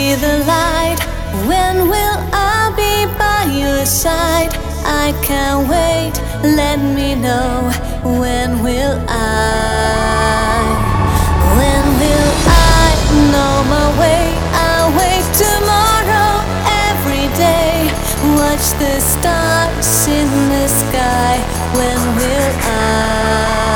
see the light? When will I be by your side? I can't wait, let me know. When will I? When will I know my way? I'll wait tomorrow, every day. Watch the stars in the sky. When will I?